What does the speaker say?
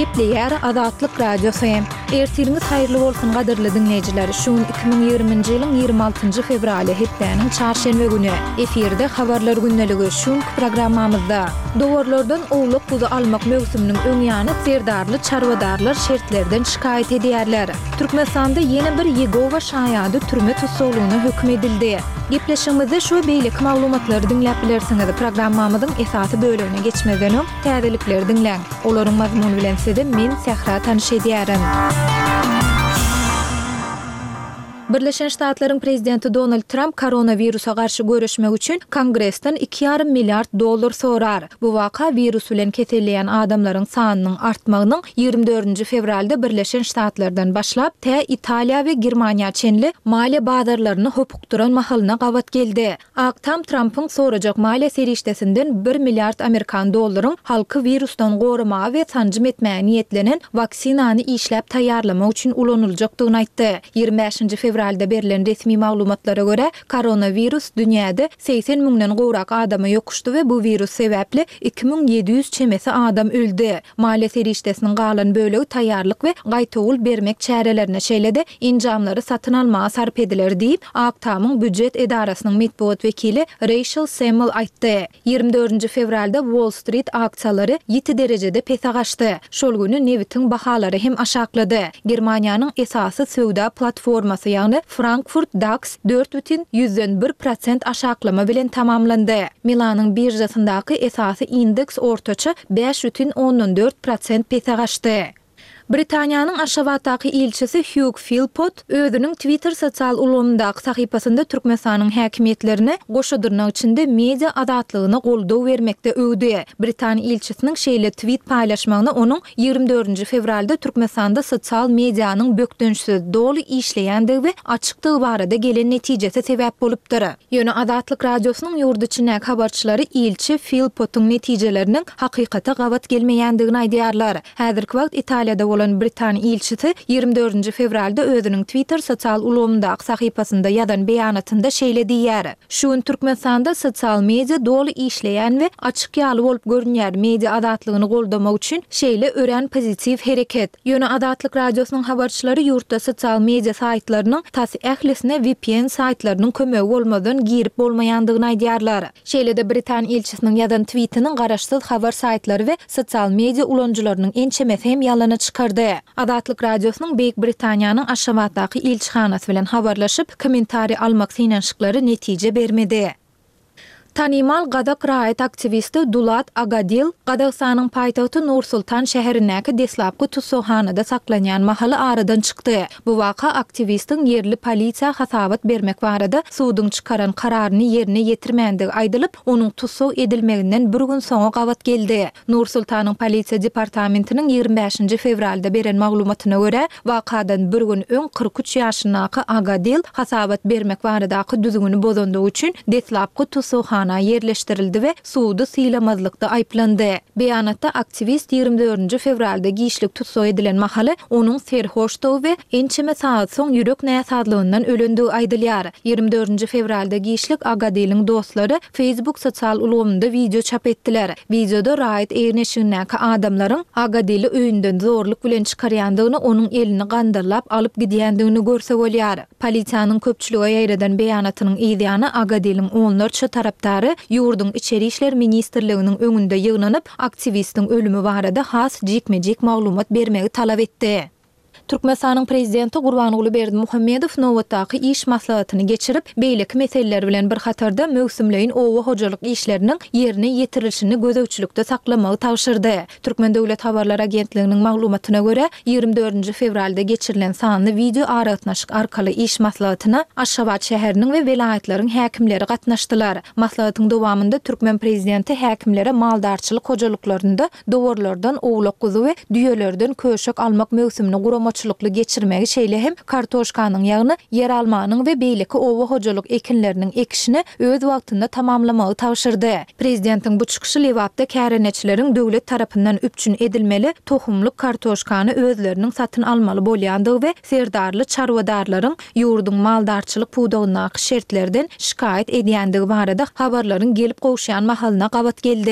Gepleýär Azatlyk radiosu. Ertiriniz haýyrly bolsun gadyrly dinleýijiler. Şuň 2020-nji ýylyň 26-njy fevraly hepdeniň çarşembe güni efirde habarlar günneligi şuň programmamyzda dowarlardan owluk buzu almak mövsüminiň öňýany serdarly çarwadarlar şertlerden şikayet edýärler. Türkmenistanda ýene bir Yegova şaýady türme tutsagylygyna hökm edildi. Gepleşigimizde şu beýlik maglumatlary dinläp bilersiňiz. Programmamyzyň esasy bölümine geçmeden öň täzelikleri dinläň. Olaryň mazmuny bilen sizde men Sehra tanyş edýärim. Birleşen Ştatlaryň prezidenti Donald Trump koronawirusa garşy görüşmek üçin Kongressden $2,5 milyard sorar. Bu waka virus bilen keselleýän adamlaryň sanynyň artmagynyň 24 fevralda Birleşen Ştatlardan başlap Italiýa we Germaniýa çenli maliýe bazarlaryny hopukduran mahalyna gawat geldi. Aktam Trump'yň sorajak maliýe serişdesinden $1 milyard Amerikan dollaryň halky virusdan gorumaga we tanjym etmäge niýetlenen vaksinany işläp taýýarlamak üçin ulanyljakdygyny aýtdy. 25 fevralda berilen resmi maglumatlara göre koronavirus dünýäde 80 miňden gowrak adamy ýokuşdy we bu virus sebäpli 2700 çemesi adam öldü. Maliýe serişdesiniň galan bölegi taýýarlyk we gaýtagul bermek çärelerine şeýlede injamlary satyn almaga sarp ediler diýip Aktamyň büdjet edarasynyň medeniýet wekili Rachel Semmel aýtdy. 24 fevralda Wall Street aksiýalary 7 derejede pesa gaçdy. Şol güni newitiň bahalary hem aşaklady. Germaniýanyň esasy söwda platformasy ýagny Frankfurt DAX 4,1% aşaklama bilen tamamlandy. Milanyň birjasyndaky esasy indeks ortaça 5,14% pesa gaçdy. Britaniýanyň Aşgabatdaky ilçisi Hugh Philpott özüniň Twitter sosial ulgamyndaky sahypasynda Türkmenistanyň häkimetlerini goşadyrnak içinde media azatlygyna goldaw bermekde öwdi. Britaniýa ilçisiniň şeýle tweet paýlaşmagyny onuň 24 fevralda Türkmenistanda sosial medianyň bökdönşsiz doly işleýändigi we açykdygy barada gelen netijesi sebäp bolupdyr. Ýöne Azatlyk radiosynyň ýurt içindäki habarçylary ilçi Philpott'un netijeleriniň hakykata gawat gelmeýändigini aýdýarlar. Häzirki wagt Italiýada bolan Britaniýa ilçisi 24 fevralda özüniň Twitter sosial ulgamyndaky sahypasynda ýazan beýanatynda şeýle diýär. Şuň Türkmenistanda sosial media doly işleýän we açyk ýaly bolup görünýär media azatlygyny goldamak üçin şeýle ören pozitiw hereket. Ýöne Azatlyk radiosynyň habarçylary ýurtda sosial media saytlarynyň tasy ählisine VPN saytlarynyň kömegi bolmadan girip bolmaýandygyny aýdýarlar. Şeýle-de Britaniýa ilçisiniň ýazan tweetiniň garaşsyz habar saytlary we sosial media ulanjylarynyň ençemesi hem ýalana çykar. Azatlyk radiosynyň Beýik Britaniýanyň Aşgabatdaky ilçihanasy bilen habarlaşyp kommentari almak synanşyklary netije bermedi. Tanymal Gadak raýat aktivisti Dulat Agadil, Gadagstanyň paýtagty Nur-Sultan şäherindäki deslapky tutsahanada saklanýan mahaly aradan çykdy. Bu waka aktivistiň yerli polisiýa hasabat bermek barada suwdyň çykaran kararyny ýerine ýetirmänligi aýdylyp, onuň tutsak edilmeginden bir gün soňa gawat geldi. Nur-Sultanyň polisiýa departamentiniň 25 fevralda beren maglumatyna görä, wakadan bir gün öň 43 ýaşyndaky Agadil hasabat bermek baradaky düzgünü bozandygy üçin deslapky tutsahanada yerleştirildi we suwdy sylamazlykda aýplandy. Beýanatda aktivist 24 fevralda giýişlik tutsak edilen mahaly onuň serhoşdygy we ençeme saat soň ýürek näsatlygyndan ölendigi aýdylýar. 24 fevralda giýişlik Agadiliň dostlary Facebook sosial ulgamynda video çap etdiler. Videoda raýat eýneşigindäki adamlaryň Agadili öýünden zorluk bilen çykarýandygyny, onuň elini gandyrlap alyp gidýändigini görsek bolýar. Polisiýanyň köpçüligi ýaýradan beýanatynyň ýa-da Agadiliň onlarça tarapdary ýurdun içeri işler ministrliginiň öňünde ýygnanyp aktivistiň ölümi barada has jikmejik maglumat bermegi talap etdi. Türkmenistanyň prezidenti Gurbanuly Berdimuhammedow nowatdaky iş maslahatyny geçirip, beýleki meseleler bilen bir hatarda mögsümleýin owa hojalyk işleriniň ýerine ýetirilişini gözegçilikde saklamagy tapşyrdy. Türkmen Döwlet Habarlar Agentliginiň maglumatyna görä, 24 fevralda geçirilen sanly video aratnaşyk arkaly iş maslahatyna Aşgabat şäheriniň we welaýatlariň häkimleri gatnaşdylar. Maslahatyň dowamında Türkmen prezidenti häkimlere maldarçylyk hojalyklarynda dowarlardan owlak guzy we düýelerden köşek almak mögsümini guramaçylykly geçirmegi şeýle hem kartoşkanyň ýagny yer almanyň we beýleki owa hojalyk ekinleriniň ekişini öz wagtynda tamamlamagy tapşyrdy. Prezidentiň bu çykyşy lewapda käreneçileriň döwlet tarapyndan üpçün edilmeli tohumluk kartoşkany özleriniň satyn almaly bolýandygy we serdarly çarwadarlaryň ýurdun maldarçylyk puwdagyna şertlerden şikayet edýändigi barada habarlaryň gelip gowşýan mahalyna gawat geldi.